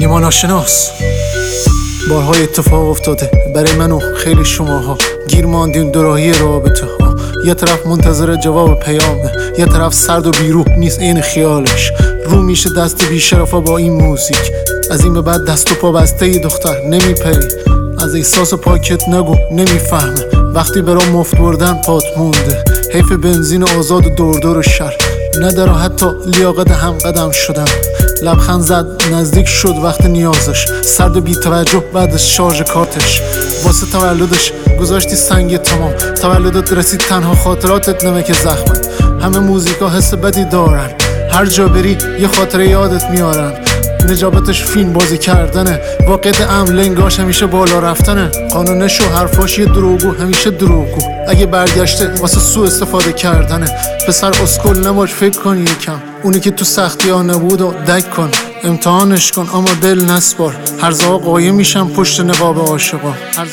نیما ناشناس. بارهای اتفاق افتاده برای من و خیلی شماها، گیر ماندیم دوراهی رابطه ها. یه طرف منتظر جواب پیامه، یه طرف سرد و بیروح نیست این خیالش. رو میشه دست بیشرفا با این موزیک، از این به بعد دست و پا بسته ای دختر نمیپری. از احساس پاکت نگو نمیفهمه، وقتی برام مفت بردن پات مونده. حیف بنزین آزاد و دور دور شهر نداره، حتی لیاقت هم قدم شدن. لبخند زد نزدیک شد وقت نیازش، سرد و بی توجه بعد از شارژ کارتش. واسه تولدش گذاشتی سنگ تمام، تولدت رسید تنها خاطراتت نمک زخمت. همه موزیکا حس بدی دارن، هر جا بری یه خاطره یادت میارن. نجابتش فیلم بازی کردنه، واقعیت لنگاش همیشه بالا رفتنه. قانونش و حرفاش یه دروغگو همیشه دروغگو، اگه برگشته واسه سوء استفاده کردنه. پسر اسکل نباش فکر کن یکم، اونی که تو سختی ها نبود و دک کن. امتحانش کن اما دل نسپار، هر زها قایم میشم پشت نقاب عاشقا.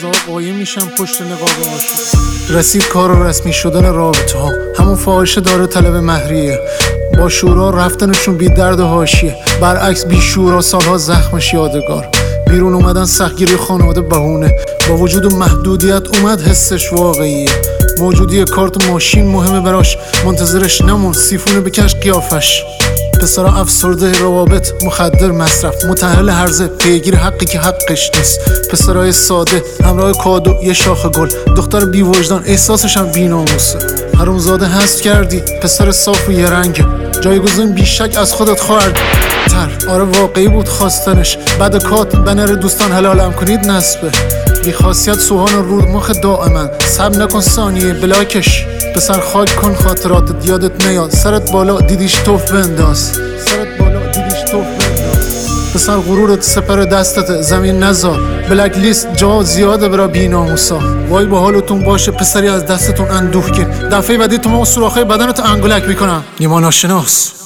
رسید کار و رسمی شدن رابطه ها، همون فاحشه داره طلب مهریه. با شورا رفتنشون بی درد و حاشیه، برعکس بی شورا سالها زخمش یادگار. بیرون اومدن سختگیری خانواده بهونه، با وجود و محدودیت اومد حسش واقعیه. موجودی کارت ماشین مهمه براش، منتظرش نمون سیفونه بکش قیافش. پسرا افسرده روابط، مخدر مصرف، متأهل هرزه، پیگیر حقی که حقش نیست. پسرای ساده همراه کادو یه شاخ گل، دختر بی وجدان احساسش هم بی ناموسه. حرومزاده حذف کردی پسر صاف و یه رنگ، جایگزین بیشک از خودت خواهد تر. آره واقعی بود خواستنش، بعد کات بنر دوستان حلالم کنید نسبه. بی خاصیت سوهان رود مخ دائما، سب نکن ثانیه بلاکش. پسر خاک کن خاطراتت یادت نیاد، سرت بالا دیدیش توف بنداز. پسر غرورت سپر دستت زمین نزار، بلک لیست جا زیاده برا بی ناموسا. وای با حالتون باشه پسری از دستتون اندوه کن، دفعه بعدی تو ما سوراخای بدنت انگولک میکنم. نیما ناشناس.